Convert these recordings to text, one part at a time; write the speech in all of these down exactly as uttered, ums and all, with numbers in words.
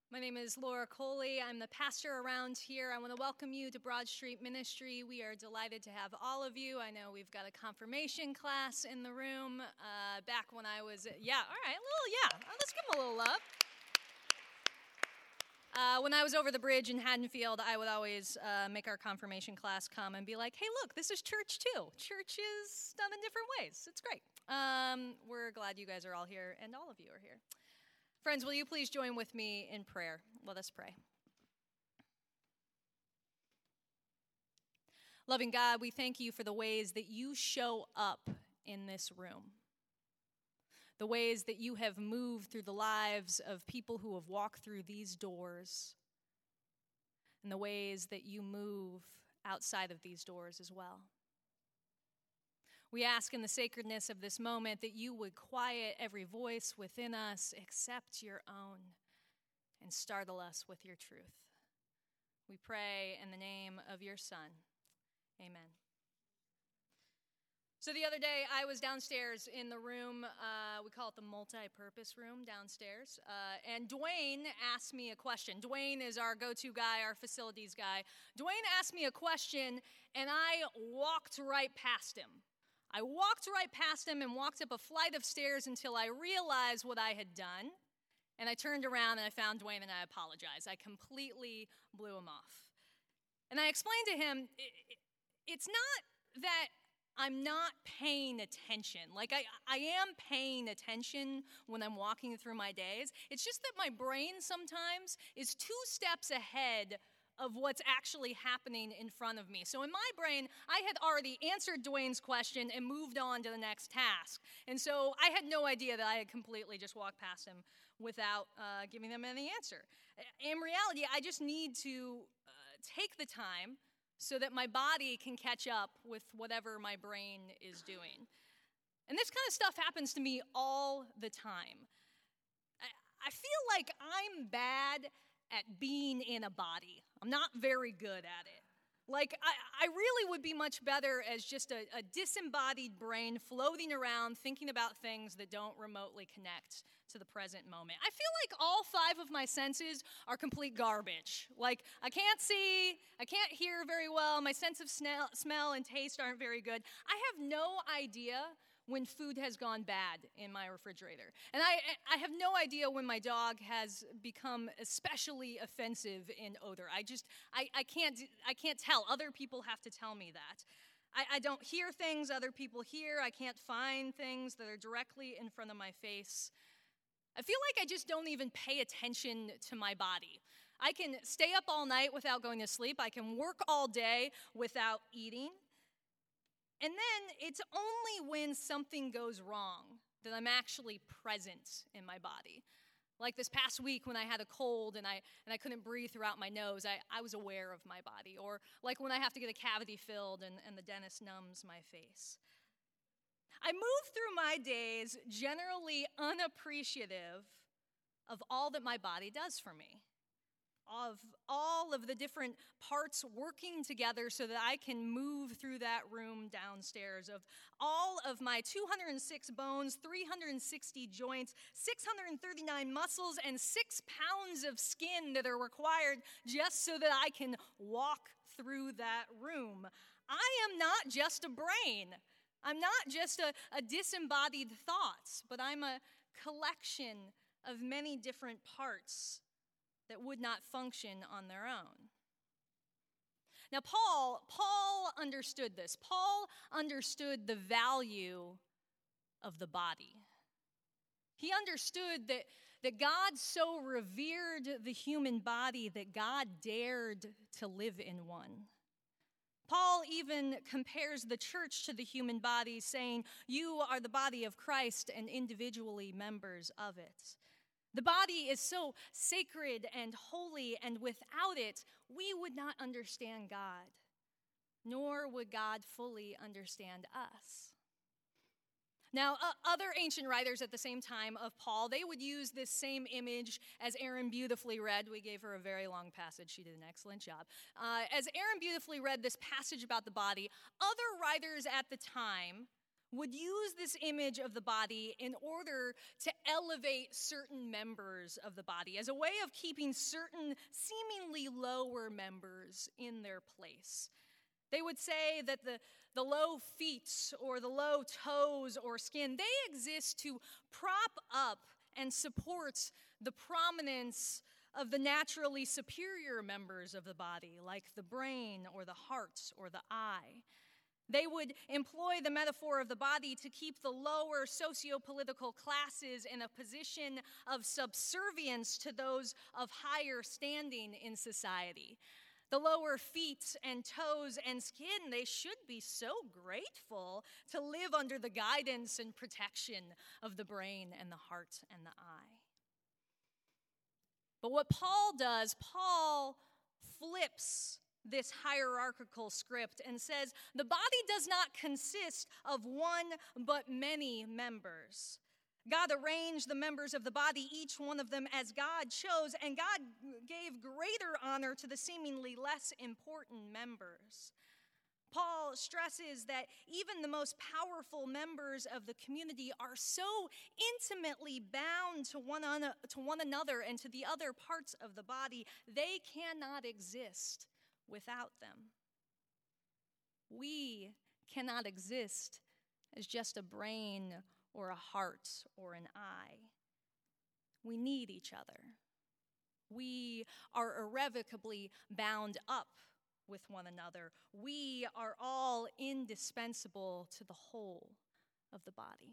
My name is Laura Coley. I'm the pastor around here. I want to welcome you to Broad Street Ministry. We are delighted to have all of you. I know we've got a confirmation class in the room. Uh, back when I was, yeah, all right, a little, yeah. Uh, let's give them a little love. Uh, when I was over the bridge in Haddonfield, I would always uh, make our confirmation class come and be like, hey, look, this is church too. Church is done in different ways. It's great. Um, we're glad you guys are all here, and all of you are here. Friends, will you please join with me in prayer? Let us pray. Loving God, we thank you for the ways that you show up in this room, the ways that you have moved through the lives of people who have walked through these doors, and the ways that you move outside of these doors as well. We ask in the sacredness of this moment that you would quiet every voice within us except your own and startle us with your truth. We pray in the name of your Son. Amen. So the other day, I was downstairs in the room, uh, we call it the multi-purpose room downstairs, uh, and Dwayne asked me a question. Dwayne is our go-to guy, our facilities guy. Dwayne asked me a question, and I walked right past him. I walked right past him and walked up a flight of stairs until I realized what I had done. And I turned around and I found Dwayne and I apologized. I completely blew him off. And I explained to him, it's not that I'm not paying attention. Like I, I am paying attention when I'm walking through my days. It's just that my brain sometimes is two steps ahead of what's actually happening in front of me. So in my brain, I had already answered Dwayne's question and moved on to the next task. And so I had no idea that I had completely just walked past him without uh, giving them any answer. In reality, I just need to uh, take the time so that my body can catch up with whatever my brain is doing. And this kind of stuff happens to me all the time. I, I feel like I'm bad at being in a body. I'm not very good at it. Like, I, I really would be much better as just a, a disembodied brain floating around thinking about things that don't remotely connect to the present moment. I feel like all five of my senses are complete garbage. Like, I can't see, I can't hear very well, my sense of smell, smell and taste aren't very good. I have no idea when food has gone bad in my refrigerator. And I I have no idea when my dog has become especially offensive in odor. I just, I, I can't I can't tell. Other people have to tell me that. I, I don't hear things other people hear. I can't find things that are directly in front of my face. I feel like I just don't even pay attention to my body. I can stay up all night without going to sleep. I can work all day without eating. And then it's only when something goes wrong that I'm actually present in my body. Like this past week when I had a cold and I and I couldn't breathe throughout my nose, I, I was aware of my body. Or like when I have to get a cavity filled and, and the dentist numbs my face. I move through my days generally unappreciative of all that my body does for me. Of all of the different parts working together so that I can move through that room downstairs, of all of my two hundred six bones, three hundred sixty joints, six hundred thirty-nine muscles, and six pounds of skin that are required just so that I can walk through that room. I am not just a brain. I'm not just a, a disembodied thought, but I'm a collection of many different parts that would not function on their own. Now, Paul, Paul understood this. Paul understood the value of the body. He understood that, that God so revered the human body that God dared to live in one. Paul even compares the church to the human body, saying, "You are the body of Christ and individually members of it." The body is so sacred and holy, and without it, we would not understand God, nor would God fully understand us. Now, uh, other ancient writers at the same time of Paul, they would use this same image as Aaron beautifully read. We gave her a very long passage. She did an excellent job. Uh, as Aaron beautifully read this passage about the body, other writers at the time would use this image of the body in order to elevate certain members of the body as a way of keeping certain seemingly lower members in their place. They would say that the, the low feet or the low toes or skin, they exist to prop up and support the prominence of the naturally superior members of the body, like the brain or the heart or the eye. They would employ the metaphor of the body to keep the lower socio-political classes in a position of subservience to those of higher standing in society. The lower feet and toes and skin, they should be so grateful to live under the guidance and protection of the brain and the heart and the eye. But what Paul does, Paul flips this hierarchical script and says the body does not consist of one but many members. God arranged the members of the body, each one of them as God chose, and God gave greater honor to the seemingly less important members. Paul stresses that even the most powerful members of the community are so intimately bound to one, un- to one another and to the other parts of the body, they cannot exist without them. We cannot exist as just a brain or a heart or an eye. We need each other. We are irrevocably bound up with one another. We are all indispensable to the whole of the body.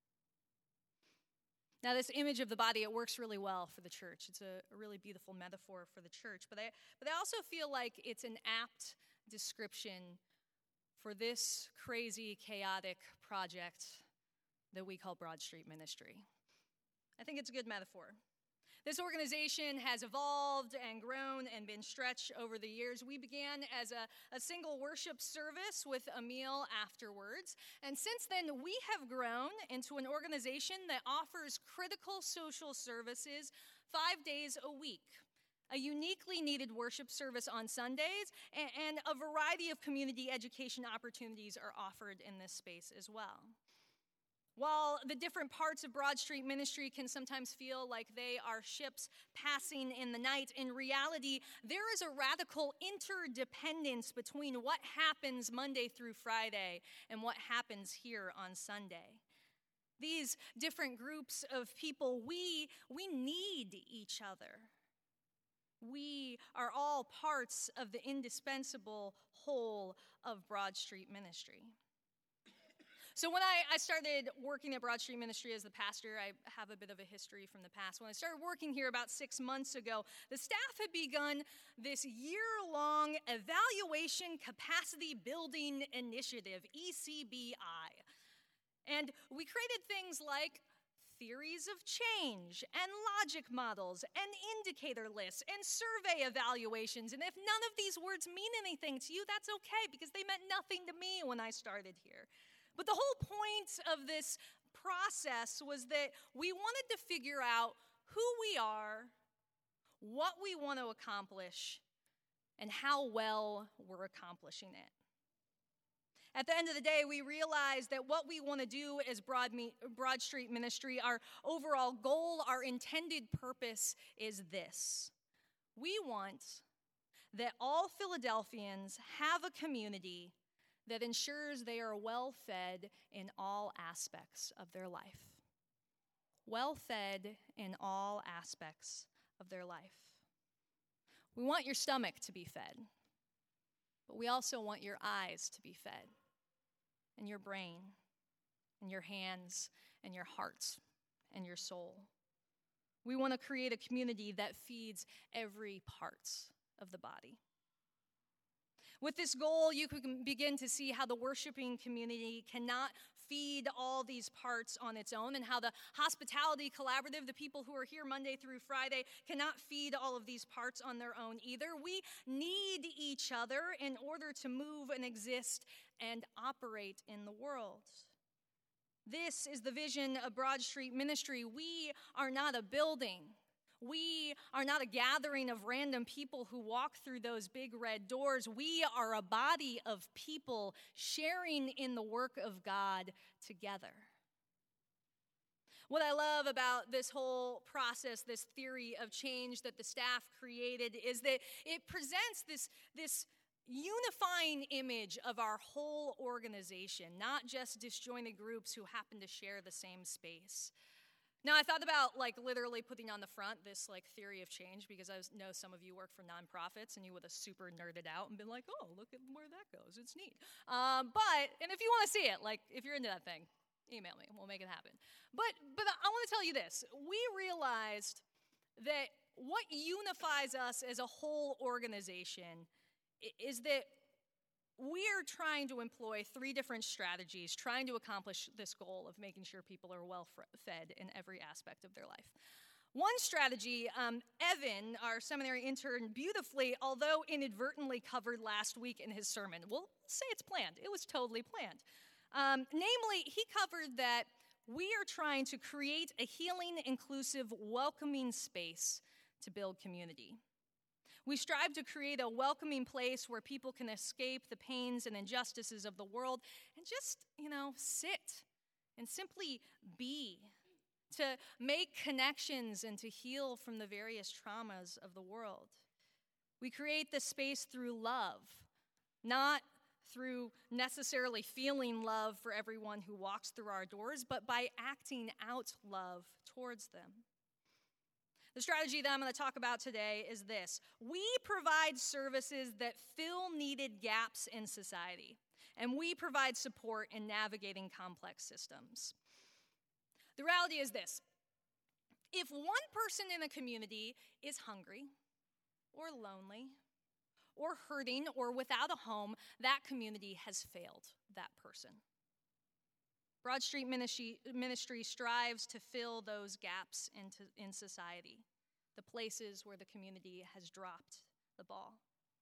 Now, this image of the body, it works really well for the church. It's a, a really beautiful metaphor for the church. But I, but I also feel like it's an apt description for this crazy, chaotic project that we call Broad Street Ministry. I think it's a good metaphor. This organization has evolved and grown and been stretched over the years. We began as a, a single worship service with a meal afterwards. And since then, we have grown into an organization that offers critical social services five days a week, a uniquely needed worship service on Sundays, and, and a variety of community education opportunities are offered in this space as well. While the different parts of Broad Street Ministry can sometimes feel like they are ships passing in the night, in reality, there is a radical interdependence between what happens Monday through Friday and what happens here on Sunday. These different groups of people, we, we need each other. We are all parts of the indispensable whole of Broad Street Ministry. So when I, I started working at Broad Street Ministry as the pastor, I have a bit of a history from the past. When I started working here about six months ago, the staff had begun this year-long evaluation capacity building initiative, E C B I. And we created things like theories of change and logic models and indicator lists and survey evaluations. And if none of these words mean anything to you, that's okay, because they meant nothing to me when I started here. But the whole point of this process was that we wanted to figure out who we are, what we want to accomplish, and how well we're accomplishing it. At the end of the day, we realized that what we want to do as Broad, Me- Broad Street Ministry, our overall goal, our intended purpose is this. We want that all Philadelphians have a community that ensures they are well-fed in all aspects of their life. Well-fed in all aspects of their life. We want your stomach to be fed, but we also want your eyes to be fed, and your brain, and your hands, and your heart, and your soul. We want to create a community that feeds every part of the body. With this goal, you can begin to see how the worshiping community cannot feed all these parts on its own, and how the hospitality collaborative, the people who are here Monday through Friday, cannot feed all of these parts on their own either. We need each other in order to move and exist and operate in the world. This is the vision of Broad Street Ministry. We are not a building. We are not a gathering of random people who walk through those big red doors. We are a body of people sharing in the work of God together. What I love about this whole process, this theory of change that the staff created, is that it presents this, this unifying image of our whole organization, not just disjointed groups who happen to share the same space. Now, I thought about like literally putting on the front this like theory of change, because I know some of you work for nonprofits and you would have super nerded out and been like, oh, look at where that goes. It's neat. Um, but, and if you want to see it, like if you're into that thing, email me. We'll make it happen. But, but I want to tell you this. We realized that what unifies us as a whole organization is that we're trying to employ three different strategies, trying to accomplish this goal of making sure people are well fed in every aspect of their life. One strategy, um, Evan, our seminary intern, beautifully, although inadvertently covered last week in his sermon. We'll say it's planned. It was totally planned. Um, namely, he covered that we are trying to create a healing, inclusive, welcoming space to build community. We strive to create a welcoming place where people can escape the pains and injustices of the world and just, you know, sit and simply be, to make connections and to heal from the various traumas of the world. We create this space through love, not through necessarily feeling love for everyone who walks through our doors, but by acting out love towards them. The strategy that I'm going to talk about today is this. We provide services that fill needed gaps in society, and we provide support in navigating complex systems. The reality is this. If one person in a community is hungry or lonely or hurting or without a home, that community has failed that person. Broad Street Ministry, Ministry strives to fill those gaps into, in society, the places where the community has dropped the ball.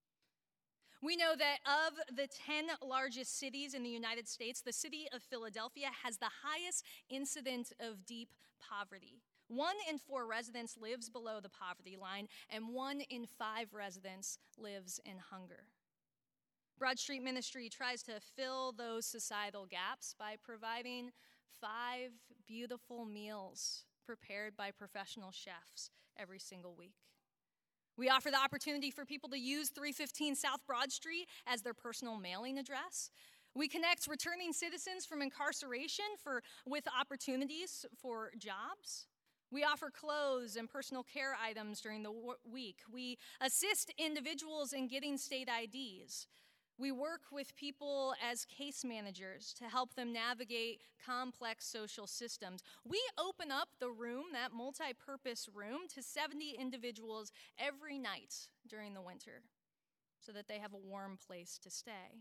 We know that of the ten largest cities in the United States, the city of Philadelphia has the highest incidence of deep poverty. One in four residents lives below the poverty line, and one in five residents lives in hunger. Broad Street Ministry tries to fill those societal gaps by providing five beautiful meals prepared by professional chefs every single week. We offer the opportunity for people to use three fifteen South Broad Street as their personal mailing address. We connect returning citizens from incarceration for, with opportunities for jobs. We offer clothes and personal care items during the week. We assist individuals in getting state I Ds. We work with people as case managers to help them navigate complex social systems. We open up the room, that multi-purpose room, to seventy individuals every night during the winter so that they have a warm place to stay.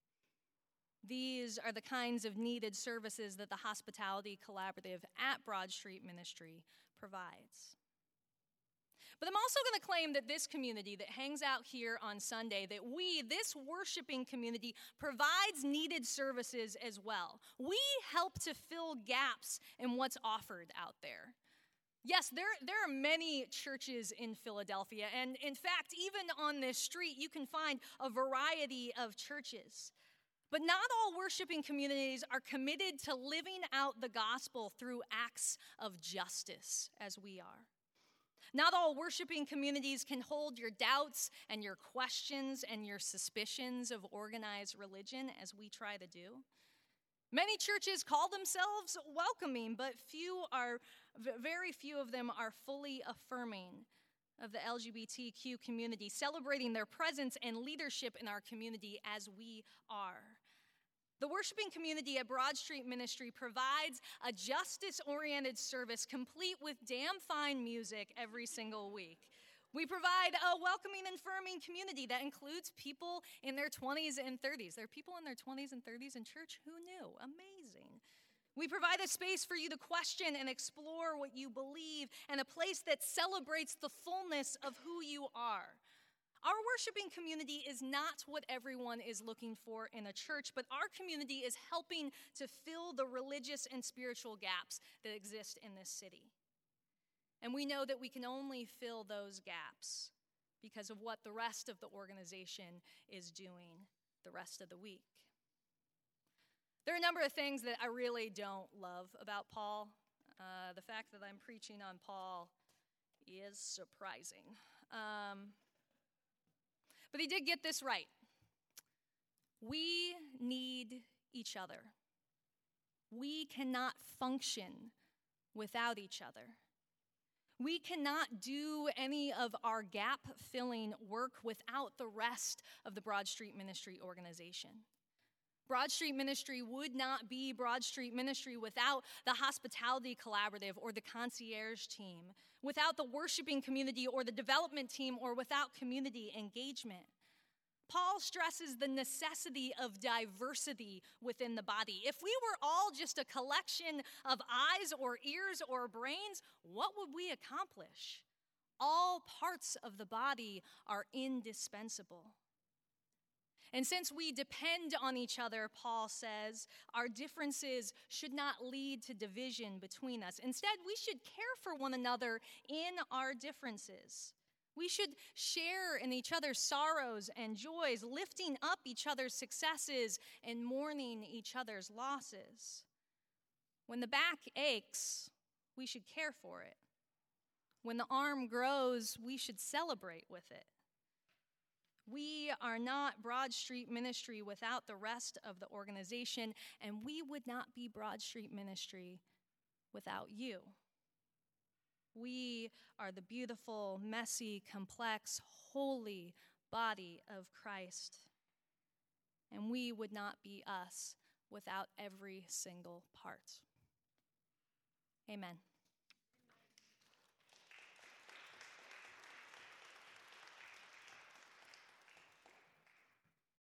These are the kinds of needed services that the Hospitality Collaborative at Broad Street Ministry provides. But I'm also going to claim that this community that hangs out here on Sunday, that we, this worshiping community, provides needed services as well. We help to fill gaps in what's offered out there. Yes, there, there are many churches in Philadelphia, and in fact, even on this street, you can find a variety of churches. But not all worshiping communities are committed to living out the gospel through acts of justice as we are. Not all worshiping communities can hold your doubts and your questions and your suspicions of organized religion as we try to do. Many churches call themselves welcoming, but few are, very few of them are fully affirming of the L G B T Q community, celebrating their presence and leadership in our community as we are. The worshiping community at Broad Street Ministry provides a justice-oriented service complete with damn fine music every single week. We provide a welcoming and affirming community that includes people in their twenties and thirties. There are people in their twenties and thirties in church. Who knew? Amazing. We provide a space for you to question and explore what you believe, and a place that celebrates the fullness of who you are. Our worshiping community is not what everyone is looking for in a church, but our community is helping to fill the religious and spiritual gaps that exist in this city. And we know that we can only fill those gaps because of what the rest of the organization is doing the rest of the week. There are a number of things that I really don't love about Paul. Uh, the fact that I'm preaching on Paul is surprising. Um, but he did get this right. We need each other. We cannot function without each other. We cannot do any of our gap-filling work without the rest of the Broad Street Ministry organization. Broad Street Ministry would not be Broad Street Ministry without the Hospitality Collaborative or the Concierge Team, without the worshiping community or the development team, or without community engagement. Paul stresses the necessity of diversity within the body. If we were all just a collection of eyes or ears or brains, what would we accomplish? All parts of the body are indispensable. And since we depend on each other, Paul says, our differences should not lead to division between us. Instead, we should care for one another in our differences. We should share in each other's sorrows and joys, lifting up each other's successes and mourning each other's losses. When the back aches, we should care for it. When the arm grows, we should celebrate with it. We are not Broad Street Ministry without the rest of the organization, and we would not be Broad Street Ministry without you. We are the beautiful, messy, complex, holy body of Christ, and we would not be us without every single part. Amen.